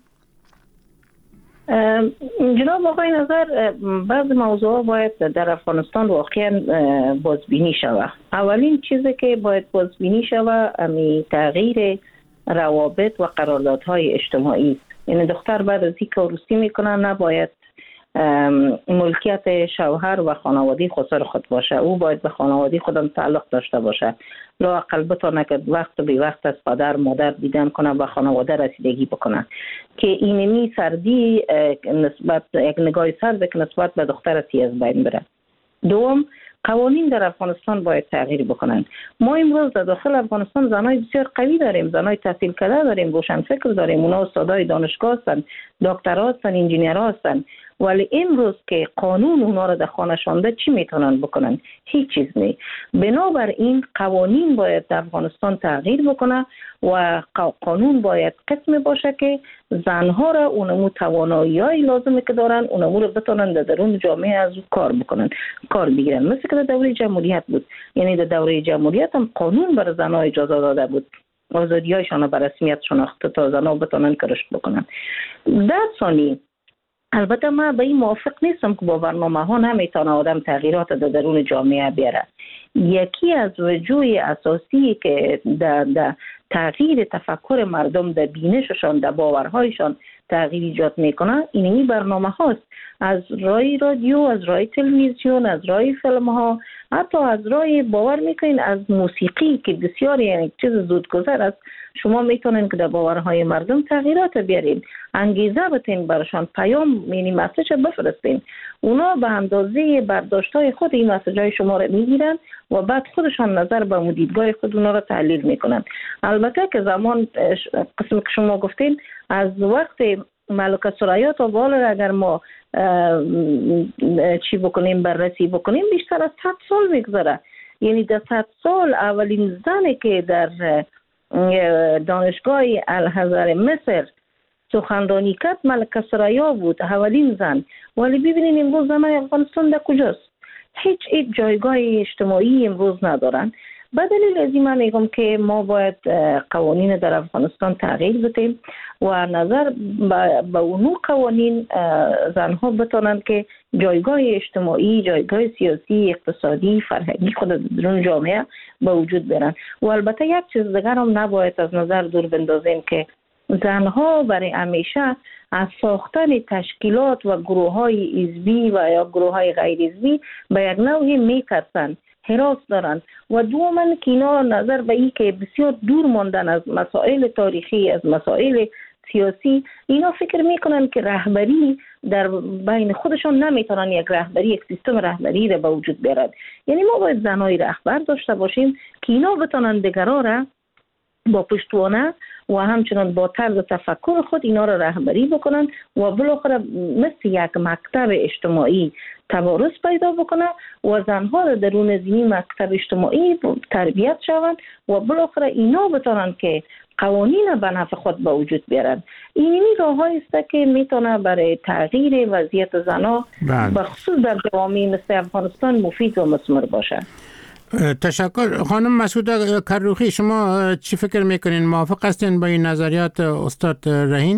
جناب آقای نظر، بعض موضوع باید در افغانستان واقعا بازبینی شود. اولین چیزی که باید بازبینی شود امی تغییر روابط و قراردادهای اجتماعی. یعنی دختر بعد از اینکه عروسی میکنه نباید ملکیت شوهر و خانواده خسر خود باشه، او باید به خانواده خودم تعلق داشته باشه. لااقل بتونه که وقت به وقت از پدر مادر دیدن کنه و خانواده رسیدگی بکنه که اینمی سردی نسبت یک نگاه سرد که نسبت به دختر سی از بین بره. دوم، قوانین در افغانستان باید تغییر بکنن. ما امروز در داخل افغانستان زنای بسیار قوی داریم، زنای تحصیل کرده داریم، روشنفکر داریم، اونا استادای دانشگاه هستن، دکترا هستن، انجینیرها هستن، ولی امروز که قانون اونا رو در خانه شانده چی میتونن بکنن؟ هیچ چیز نی. بنابراین قوانین باید در افغانستان تغییر بکنه و قانون باید قسم باشه که زنها را اونمو توانایی‌های لازمه که دارن اونمو رو بتونن در درون جامعه از کار بکنن، کار بگیرن. مثل که در دوره جمهوریت بود، یعنی در دوره جمهوریت هم قانون برای زنها اجازه داده بود آزادی‌هایشان رو به رسمیت شناخته تا زنها بتونن کارش بکنن. در ثانی، البته من به این موافق نیستم که با برنامه ها نمیتونه آدم تغییرات در درون جامعه بیاره. یکی از وجوه اساسی که در, در تغییر تفکر مردم، در بینششان، در باورهایشان تغییر ایجاد میکنه اینی برنامه هاست. از رای رادیو، از رای تلویزیون، از رای فیلم ها، حتی از رای باور میکنین از موسیقی که بسیار یعنی چیز زودگذر است، شما میتونین که در باورهای مردم تغییرات بیارین، انگیزه بتین برشان، پیام یعنی مسیج بفرستین. اونا به اندازه برداشتای خود این مسیجای شما رو میگیرن و بعد خودشان نظر به مدیدگاه خود اونا رو تحلیل میکنن. البته که زمان قسم که شما گفتین از وقت ملکه ثریا تا بالا اگر ما چی بکنیم بررسی بکنیم بیشتر از صد سال میگذره. یعنی در صد سال اولین زنی که در دانشگاه الازهر مصر سخنرانی کرد ملکه ثریا بود، اولین زن. ولی ببینید امروز زنای افغانستان در کجاست؟ هیچ هیچ جایگاه اجتماعی امروز ندارن. به دلیل از این من میگم که ما باید قوانین در افغانستان تغییر بدیم و نظر به اونو قوانین زنها بتونن که جایگاه اجتماعی، جایگاه سیاسی، اقتصادی، فرهنگی خود درون جامعه به وجود برن. و البته یک چیز دیگر هم نباید از نظر دور بندازیم که زنها برای همیشه از ساختن تشکیلات و گروه های حزبی و یا گروه های غیر حزبی به یک نوعی میترسن، هراس دارن. و دوما که اینا نظر به این که بسیار دور ماندن از مسائل تاریخی، از مسائل سیاسی، اینا فکر میکنن که رهبری در بین خودشون نمیتونن یک رهبری، یک سیستم رهبری را به وجود بیارن. یعنی ما باید زنای رهبر داشته باشیم که اینا بتونن دیگران را با پشتوانه و همچنان با طرز تفکر خود اینا را رهبری بکنن و بالاخره مثل یک مکتب اجتماعی توارث پیدا بکنه و زنها را درون زمین مکتب اجتماعی تربیت شوند و بالاخره اینا بتونن که قوانین به نفع خود به وجود بیارن. اینی راه‌هایی است که میتونه برای تغییر وضعیت زنها به خصوص در جوامع مثل افغانستان مفید و مثمر باشه. تشکر. خانم مسعوده کروخی، شما چی فکر میکنین؟ موافق هستین با این نظریات استاد رهین؟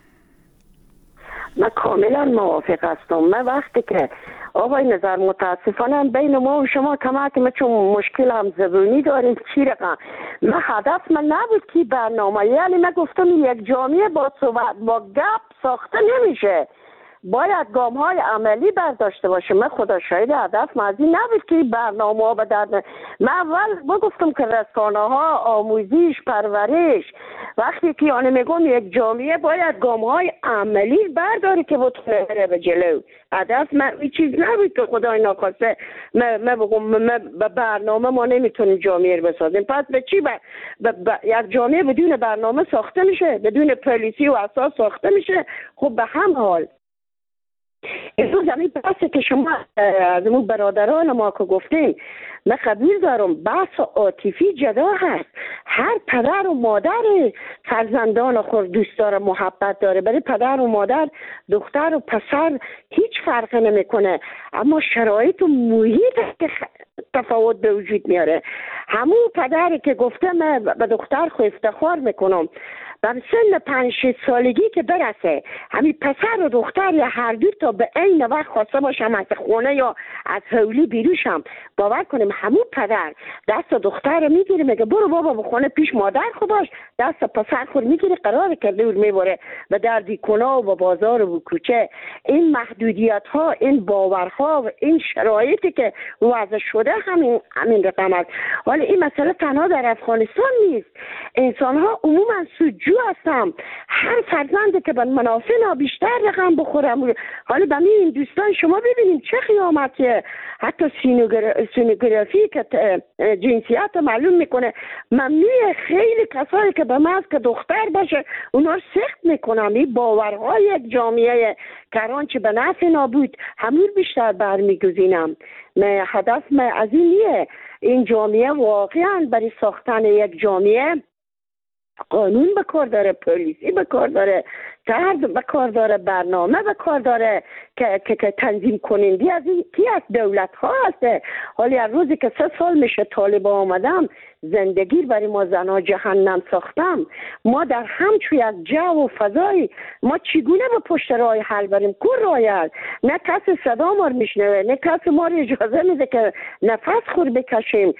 من کاملا موافق هستم. من وقتی که آقای نظر متاسفانه بین ما و شما کمک ما چون مشکل هم زبونی داریم چی رقم من هدف من نبود که برنامه، یعنی من گفتم یک جامعه با صحبت با گپ ساخته نمیشه. باید گام های عملی برداشته باشه. من خدا شاید هدف مازی نبود که برنامه ها به درد. من اول بگفتم که رسانه ها، آموزش، پرورش، وقتی که آنه میگم یک جامعه باید گام های عملی برداره که بتونه بره به جلو. هدف من این چیز نبود که خدای ناخواسته من بگم به برنامه ما نمیتونیم جامعه رو بسازیم. پس به چی با, با, با یک جامعه بدون برنامه ساخته میشه، بدون پالیسی و اساس ساخته میشه؟ خب به هم حال امروز همین بحثی که شما از اون برادران ما که گفتین، من قبول دارم بحث عاطفی جدا هست. هر پدر و مادر فرزندان خود دوست داره، محبت داره. برای پدر و مادر دختر و پسر هیچ فرق نمیکنه، اما شرایط و محیط که تفاوت به وجود میاره. همون پدری که گفته من به دختر خود افتخار میکنم در سن پنج شش سالگی که برسه همین پسر و دختر یا هر دو تا به عین وقت خواسته باشم از خونه یا از حولی بیروشم، باور کنیم همون پدر دست دختر رو میگیره میگه برو بابا به خونه پیش مادر خود باش، دست پسر خود میگیره قرار کرده و میبره به دردی کنا و به بازار و کوچه. این محدودیت ها، این باورها و این شرایطی که وضع شده همین همین رقم است. ولی این مسئله تنها در افغانستان نیست. انسان ها عموما سوجو هستم. هر فرزندی که به منافع بیشتر رقم بخورم. حالا به این دوستان شما ببینید چه خیامتیه. حتی سینوگرافی که جنسیت معلوم میکنه. ممنوع خیلی کسایی که به محض که دختر باشه اونا رو سخت میکنم. این باورهای یک جامعه کرانچه به نفع نابود همون بیشتر برمیگزینم. من هدف من از این نیه. این جامعه واقعا برای ساختن یک جامعه قانون به کار داره، پلیسی به کار داره، فرد به کار داره، برنامه به کار داره که که, که تنظیم کنندی از این کی از دولت ها هسته. حالی از روزی که سه سال میشه طالبان آمدم زندگی برای ما زنها جهنم ساختم. ما در همچو یک جو و فضای ما چگونه به پشت راه حل بریم؟ کور راه نه کسی صدا ما رو میشنوه، نه کسی ما رو اجازه میده که نفس خود بکشیم.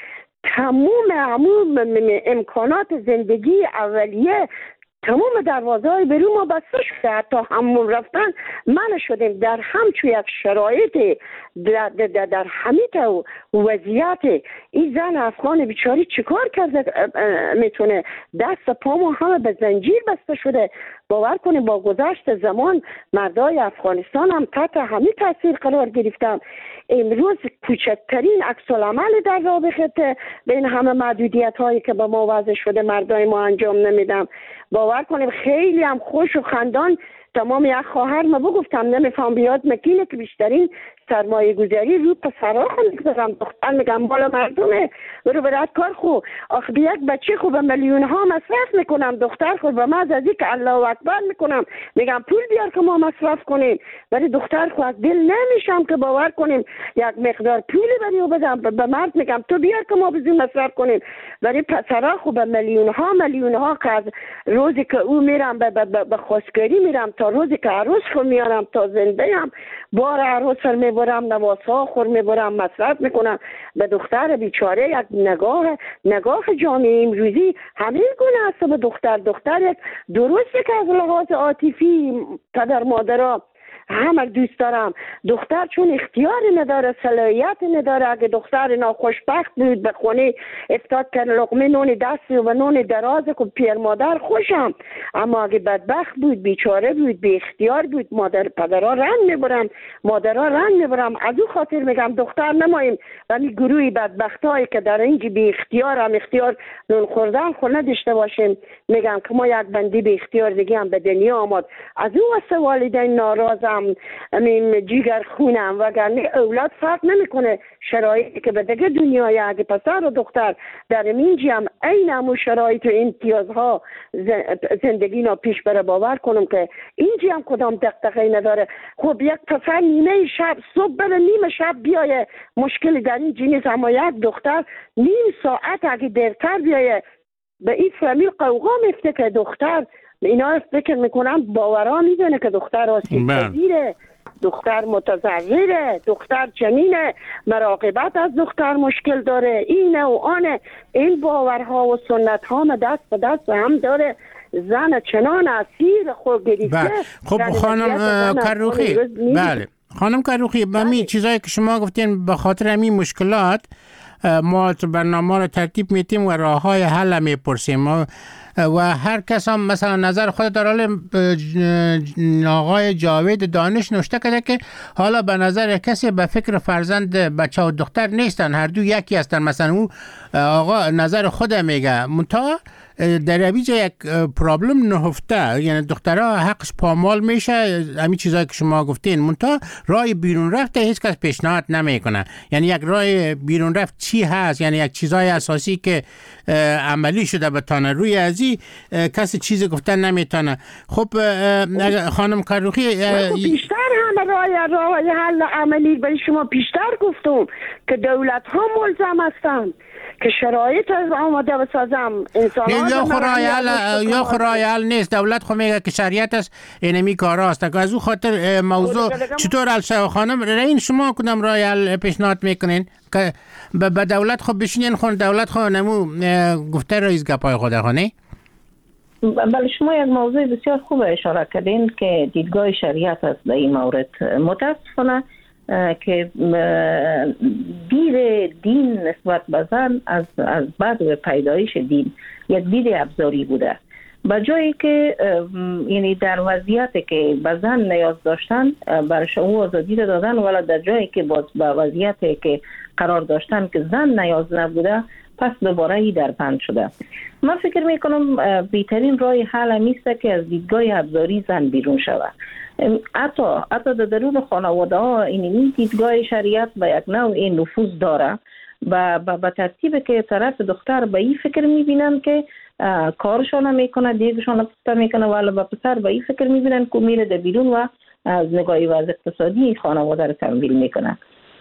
تموم همون امکانات زندگی اولیه تمام دروازه های برو ما بسته شده. حتی همون رفتن من شدیم در همچو یک شرایط در, در, در همیت و وضعیت. این زن افغان بیچاری چیکار کرده میتونه؟ دست پا ما همه به زنجیر بسته شده. باور کنید با گذشت زمان مردای افغانستان هم تحت همین تاثیر قرار گرفتن. امروز کوچکترین عکس العمل در رابطه بین همه محدودیت هایی که به ما وضع شده مردای ما انجام نمیدم. باور کنیم خیلی هم خوش و خندان تمام یک خواهر ما بگفتم نمیفهم بیاد مکینه که بیشترین سرمایه گذاری رو پسرها خود میگذارم. دختر میگم بالا مردمه برو برد کار خو. آخه به یک بچه خو به میلیون ها مصرف میکنم. دختر خود به من از که الله اکبر میکنم میگم پول بیار که ما مصرف کنیم. ولی دختر خو از دل نمیشم که باور کنیم یک مقدار پولی بریو بدم. به مرد میگم تو بیار که ما بزیم مصرف کنیم. ولی پسرها خو به میلیون ها میلیون ها که از روزی که او میرم به, به, به, به خواستگاری میرم تا روزی که عروس خو میارم تا زنده ام بار عروس می برم نواسا خور میبرم مصرف میکنم. به دختر بیچاره یک نگاه نگاه جامعه امروزی همین گونه است به دختر. دختر درسته که از لحاظ عاطفی پدر مادرها همه دوست دارم. دختر چون اختیاری نداره، صلاحیت نداره. اگه دختر ناخوشبخت بود به خونه افتاد که لقمه نون دستی و نون دراز که پیر مادر خوشم. اما اگه بدبخت بود، بیچاره بود، بی اختیار بود، مادر پدرها رنگ میبرم، مادرها رنگ میبرم. از او خاطر میگم دختر نماییم ولی گروهی بدبخت هایی که در اینجا بی اختیار هم اختیار نون خوردن خود نداشته باشیم. میگم که ما یک بندی بی اختیار دیگه هم به دنیا آمد. از او واسه والدین ناراضم، امین جیگر خونم وگرنه اولاد فرق نمیکنه. شرایطی که به دیگه دنیای اگه پسر و دختر در اینجا هم این همون شرایط و امتیازها زندگی نا پیش بره. باور کنم که اینجا هم کدام دقدقه نداره. خب یک پسر نیمه شب صبح بره نیم شب بیایه مشکلی در این جنیز، اما یک دختر نیم ساعت اگه دیرتر بیایه به این فامیل قوقا میفته که دختر اینا فکر میکنم باورا میدونه که دختر آسیب پذیره، دختر متضرره، دختر چنینه، مراقبت از دختر مشکل داره، اینه و آنه. این باورها و سنت ها دست به دست هم داره زن چنان اسیر خود گرفته. خب خانم کروخی، بله خانم کروخی، به می چیزایی که شما گفتین به خاطر همین مشکلات ما برنامه رو ترتیب میتیم و راه های حل میپرسیم و هر کس هم مثلا نظر خود داره. آقای جاوید دانش نوشته کرده که حالا به نظر کسی به فکر فرزند بچه و دختر نیستن، هر دو یکی هستن. مثلا او آقا نظر خود میگه منتها در اویجا یک پرابلم نهفته، یعنی دخترها حقش پامال میشه، همین چیزایی که شما گفتین. منتها راه بیرون رفته هیچ کس پیشنهاد نمیکنه. یعنی یک راه بیرون رفت چی هست؟ یعنی یک چیزای اساسی که عملی شده بتانه روی ازی کسی چیزی گفتن نمیتونه. خب خانم کروخی، بیشتر همه راه راه حل عملی به شما بیشتر گفتم که دولت ها ملزم هستند که شرایط آماده بسازم. انسان یا خرایل یا خرایل نیست. دولت خو میگه که شریعت است، اینمی کارا است. که از او خاطر موضوع چطور حل شود؟ خانم این شما کدام رایل پیشنهاد میکنین که به دولت خو بشینین خون دولت خو نمو گفته رئیس گپای خود خونه؟ بله شما یک موضوع بسیار خوب اشاره کردین که دیدگاه شریعت است در این مورد. متاسفانه که دید دین نسبت به زن از از بعد پیدایش دین یک دید ابزاری بوده، به جایی که یعنی در وضعیتی که به زن نیاز داشتن برش او آزادی دادن، ولی در جایی که باز به وضعیتی که قرار داشتن که زن نیاز نبوده پس دوباره ای در بند شده. من فکر میکنم بهترین راه حل میست که از دیدگاه ابزاری زن بیرون شود. حتی حتی در درون خانواده ها این دیدگاه شریعت به یک نوع این نفوذ داره و به ترتیب که طرف دختر به این فکر میبینن که کارشان میکنه، دیگشان پسته میکنه، ولی به پسر به این فکر میبینن که میره در بیرون و از نگاه وضع اقتصادی خانواده رو تمویل میکنه.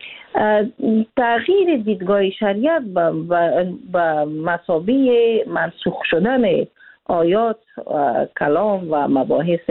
تغییر دیدگاه شریعت به مثابه منسوخ شدن آیات و کلام و مباحث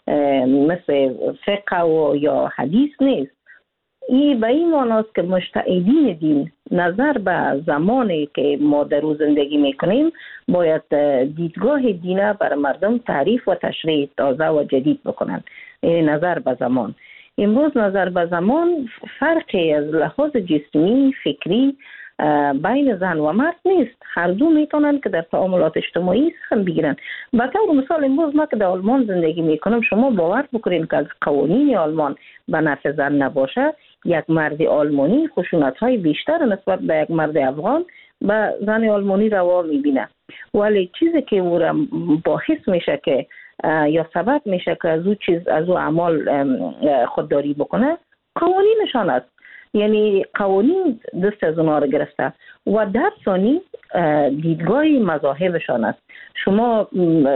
مثل فقه و یا حدیث نیست. این به این معناست که مجتهدین دین نظر به زمانی که ما در روز زندگی میکنیم باید دیدگاه دینه بر مردم تعریف و تشریح تازه و جدید بکنن. این نظر به زمان. امروز نظر به زمان فرقی از لحاظ جسمی، فکری بین زن و مرد نیست. هر دو میتونن که در تعاملات اجتماعی سهم بگیرن. به طور مثال امروز ما که در آلمان زندگی میکنم، شما باور بکنین که از قوانین آلمان به نفع زن نباشه، یک مرد آلمانی خشونت های بیشتر نسبت به یک مرد افغان به زن آلمانی روا میبینه. ولی چیزی که او را باعث میشه که یا سبب میشه که از او چیز از او اعمال خودداری بکنه قوانینشان است. یعنی قوانین دست از اونها رو گرفته و در ثانی دیدگاه مذاهبشان است. شما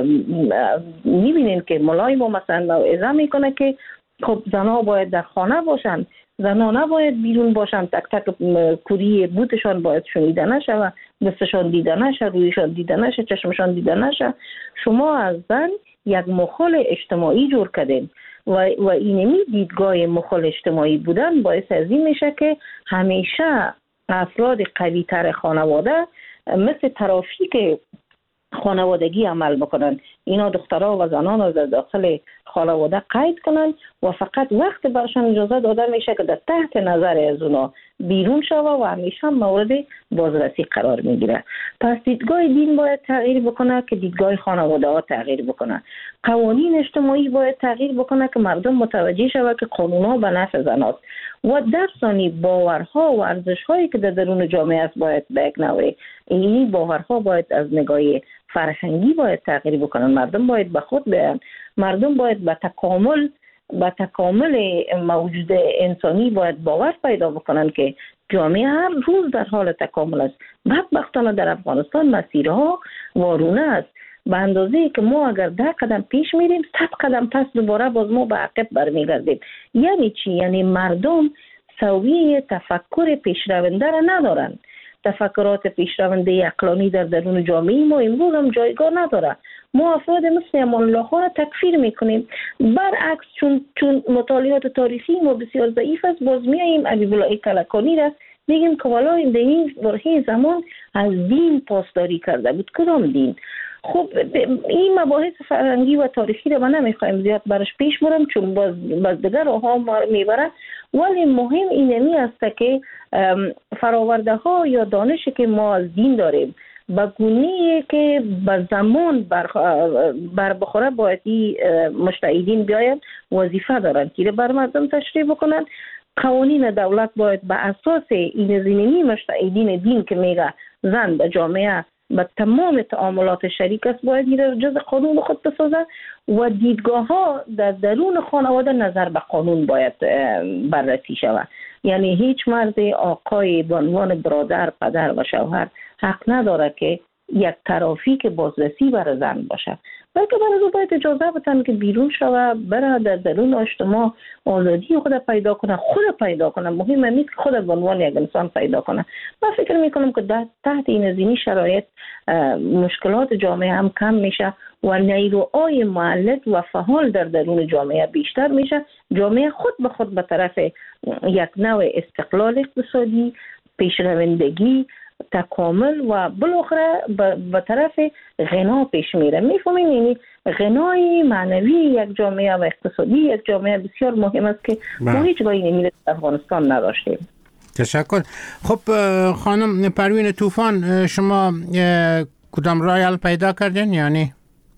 میبینین که ملای ما مثلا موعظه میکنه که خب زنها باید در خانه باشن، زنها نباید بیرون باشن، تک تک کوری بودشان باید شنیده نشه و دستشان دیده نشه، رویشان دیده نشه، چشمشان دیده نشه. شما از زن یک مخال اجتماعی جور کردین و, و اینمی دیدگاه مخال اجتماعی بودن باعث از این میشه که همیشه افراد قوی تر خانواده مثل ترافیک خانوادگی عمل بکنن. اینا دخترها و زنان رو در داخل خانواده قید کنن و فقط وقت برشان اجازه داده میشه که در تحت نظر از اونا بیرون شوه و همیشه مورد بازرسی قرار میگیره. پس دیدگاه دین باید تغییر بکنه که دیدگاه خانواده ها تغییر بکنه. قوانین اجتماعی باید تغییر بکنه که مردم متوجه شوه که قانونها به نفع زناست و در ثانی باورها و ارزش‌هایی که در درون جامعه است باید به یک نوع این باورها باید از نگاه فرهنگی باید تغییر بکنن. مردم باید به خود بیان، مردم باید به تکامل به تکامل موجود انسانی باید باور پیدا بکنن که جامعه هر روز در حال تکامل است. بدبختانه در افغانستان مسیرها وارونه است به اندازه که ما اگر ده قدم پیش میریم صد قدم پس دوباره باز ما به عقب برمیگردیم. یعنی چی؟ یعنی مردم سویه تفکر پیشرونده را ندارن. تفکرات پیشرونده عقلانی در درون جامعه ما امروز هم جایگاه نداره. ما افراد مثل امان الله خان را تکفیر میکنیم. برعکس چون چون مطالعات تاریخی ما بسیار ضعیف است، باز میاییم حبیب الله کلکانی را میگیم که والا این در این برهه زمان از دین پاسداری کرده بود. کدام دین؟ خب این مباحث فرهنگی و تاریخی رو ما نمیخوایم زیاد برش پیش برم چون باز, باز دیگر ها ما میبره، ولی مهم اینمی است که فراورده ها یا دانشی که ما از دین داریم به گونه‌ای که به زمان بر, بر بخوره باید مجتهدین بیاید وظیفه دارن که بر مردم تشریح بکنن. قوانین دولت باید به اساس این زمینی مجتهدین دین که میگه زن به جامعه به تمام تعاملات شریک است باید میره جز قانون خود بسازه و دیدگاه ها در درون خانواده نظر به قانون باید بررسی شود. یعنی هیچ مرد آقای به عنوان برادر، پدر و شوهر حق نداره که یک طرفی که بازرسی بر زن باشه، بلکه برای او باید اجازه بدن که بیرون شوه، بره در درون اجتماع آزادی خود پیدا کنه، خود پیدا کنه. مهم نیست که خود به عنوان یک انسان پیدا کنه. من فکر میکنم که تحت این زمینی شرایط مشکلات جامعه هم کم میشه و نیروهای مولد و فعال در درون جامعه بیشتر میشه. جامعه خود به خود به طرف یک نوع استقلال اقتصادی، پیشروندگی، تکامل و بالاخره به طرف غنا پیش میره. میفهمین یعنی غنای معنوی یک جامعه و اقتصادی یک جامعه بسیار مهم است که ما هیچ گاهی نمیره در افغانستان نداشتیم. تشکر. خب خانم پروین طوفان، شما کدام راه حل پیدا کردین یعنی؟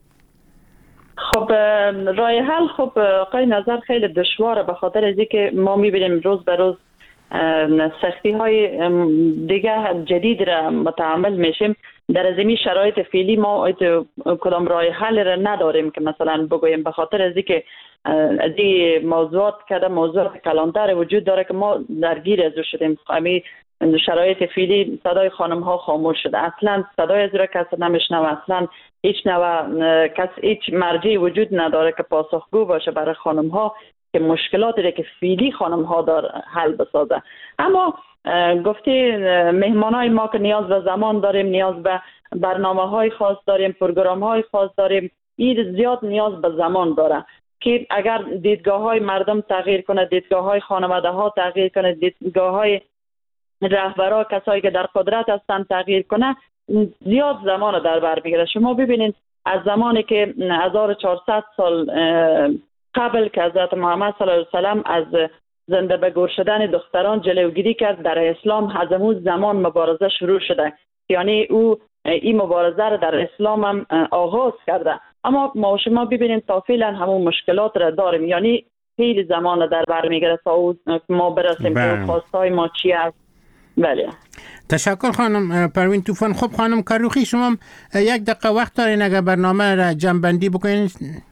خب راه حل خب آقای نظر خیلی دشواره، به خاطر از اینکه ما میبینیم روز به روز سختی های دیگه جدید را متحمل میشیم. در زمین شرایط فعلی ما کدام راه حل را نداریم که مثلا بگوییم به خاطر از اینکه از این موضوعات کده موضوعات کلانتر وجود داره که ما درگیر از شدیم. همین شرایط فعلی صدای خانم ها خاموش شده، اصلا صدای از را کسی نمیشنوه، اصلا هیچ نوع کس هیچ مرجعی وجود نداره که پاسخگو باشه برای خانم ها که مشکلاتی که فعلی خانم ها داره حل بسازه. اما گفتی مهمان های ما که نیاز به زمان داریم، نیاز به برنامه های خاص داریم، پروگرام های خاص داریم، این زیاد نیاز به زمان داره که اگر دیدگاه های مردم تغییر کنه، دیدگاه های خانواده ها تغییر کنه، دیدگاه های رهبرا کسایی که در قدرت هستن تغییر کنه، زیاد زمان در بر میگیره. شما ببینید از زمانی که هزار و چهارصد سال قبل که حضرت محمد صلی الله علیه و سلم از زنده به گور شدن دختران جلوگیری کرد، در اسلام از اون زمان مبارزه شروع شده، یعنی او این مبارزه را در اسلام هم آغاز کرده. اما ما شما ببینیم تا فعلا همون مشکلات را داریم، یعنی خیلی زمان در بر میگیره تا ما برسیم که خواستای ما چی است. بله تشکر خانم پروین طوفان. خب خانم کروخی، شما یک دقیقه وقت دارین اگر برنامه را جمع‌بندی بکنین؟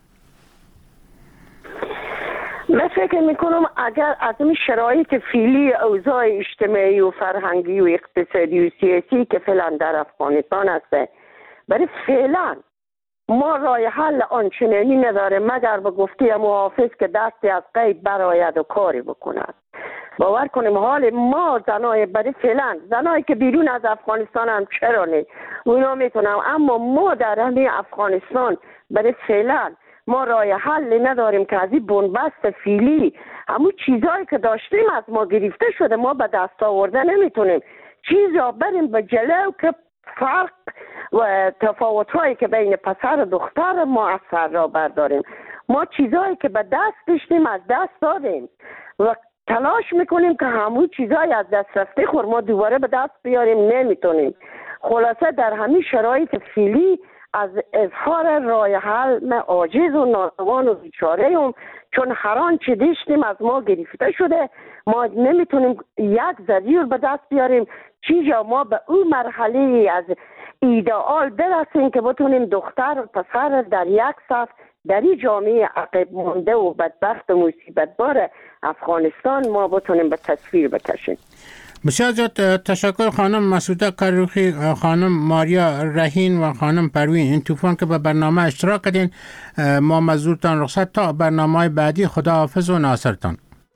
من فکر میکنم اگر از این شرایط فعلی اوضاع اجتماعی و فرهنگی و اقتصادی و سیاسی که فعلا در افغانستان است، برای فعلا ما راه حل آنچنانی نداره مگر به گفته محافظ که دستی از غیب براید و کاری بکند. باور کنیم حال ما زنای برای فعلا زنایی که بیرون از افغانستان هم چرا نه اونا میتونم، اما ما در همین افغانستان برای فعلا ما راه حل نداریم که از این بنبست فعلی همون چیزایی که داشتیم از ما گرفته شده، ما به دست آورده نمیتونیم چیزا بریم به جلو که فرق و تفاوت‌هایی که بین پسر و دختر ما اثر را برداریم. ما چیزایی که به دست داشتیم از دست دادیم و تلاش میکنیم که همون چیزایی از دست رفته خور ما دوباره به دست بیاریم، نمیتونیم. خلاصه در همین شرایط فعلی از اظهار راه حل من عاجز و ناتوان و بیچاره ام، چون هر آنچه داشتیم از ما گرفته شده، ما نمیتونیم یک زدیر به دست بیاریم چیزا ما به اون مرحله از ایدئال برسیم که بتونیم دختر و پسر در یک صف در این جامعه عقب مانده و بدبخت و مصیبت بار افغانستان ما بتونیم به تصویر بکشیم. بسیار زیاد تشکر خانم مسعوده کروخی، خانم ماریا رهین و خانم پروین طوفان که به برنامه اشتراک کردین. ما مزورتان رخصت تا برنامه بعدی. خدا حافظ و ناصرتان.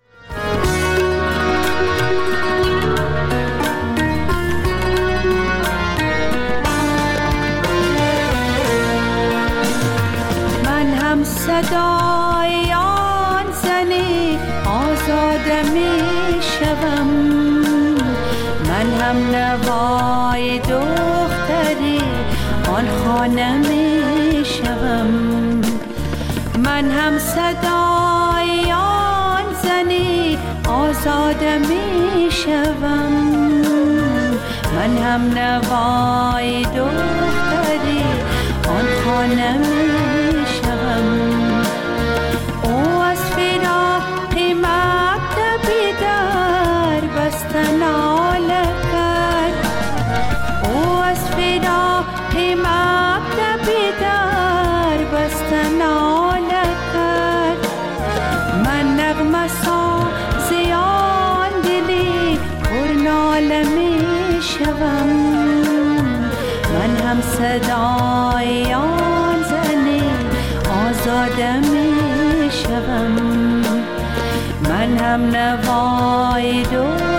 من هم صدای آن زنی آزاده می شوم، من هم نوای دختری آن خانه می شوم. من هم صدای آن زنی آزاده می شوم. من هم نوای دختری آن خانه می شوم. او از فراق مکتب در بستن ناله کرد. او از فراق مکتب در بستن ناله کرد. من نغمه سازی آن دلی پر ناله می شوم. من هم صدای آن زنی آزاده می شوم. من هم نوای دو